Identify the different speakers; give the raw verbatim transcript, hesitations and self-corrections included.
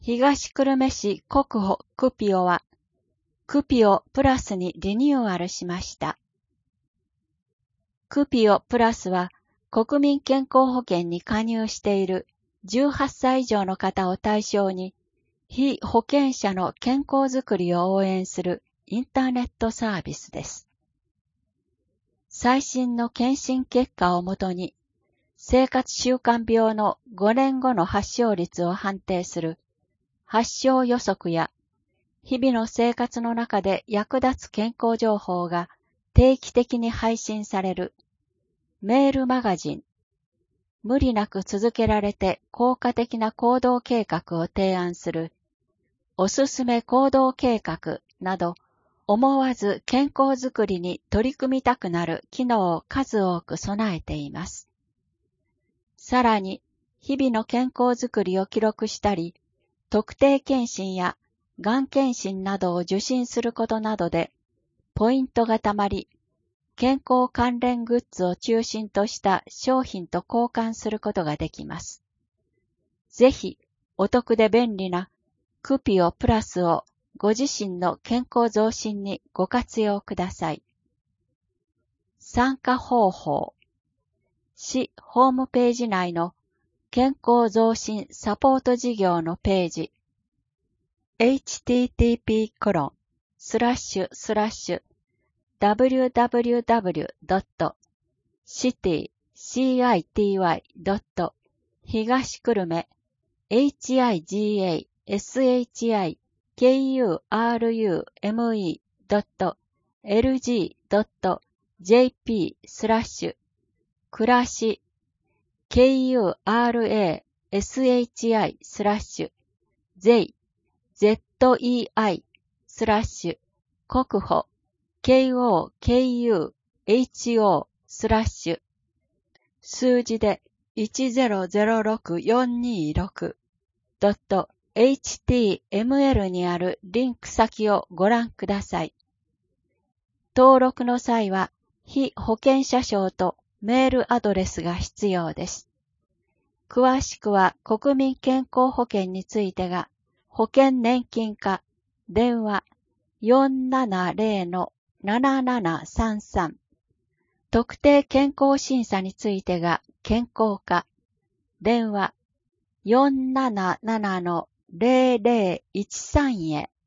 Speaker 1: 東久留米市国保クピオは、クピオプラスにリニューアルしました。クピオプラスは、国民健康保険に加入しているじゅうはっさい以上の方を対象に、被保険者の健康づくりを応援するインターネットサービスです。最新の検診結果をもとに、生活習慣病のごねんごの発症率を判定する発症予測や、日々の生活の中で役立つ健康情報が定期的に配信されるメールマガジン、無理なく続けられて効果的な行動計画を提案するおすすめ行動計画など、思わず健康づくりに取り組みたくなる機能を数多く備えています。さらに、日々の健康づくりを記録したり、特定健診やがん検診などを受診することなどで、ポイントがたまり、健康関連グッズを中心とした商品と交換することができます。ぜひ、お得で便利なクピオプラスをご自身の健康増進にご活用ください。参加方法。市ホームページ内の健康増進サポート事業のページ。エイチティーティーピーコロンスラッシュスラッシュダブリューダブリューダブリュードットシティドット東久留米 エイチアイジーエーエスエイチアイケーユーアールユーエムイードットエルジードットジェーピースラッシュ暮らし ケーユーアールエーエスエイチアイスラッシュゼイ ゼットイーアイ スラッシュ国保 ケーオーケーユーエイチオー スラッシュ数字でいちゼロゼロろくよんにろくドット エイチティーエムエル にあるリンク先をご覧ください。登録の際は、被保険者証とメールアドレスが必要です。詳しくは国民健康保険についてが、保険年金課、電話 よんななゼロ ななななさんさん、特定健康審査についてが健康課、電話 よんなななゼロゼロいちさん へ。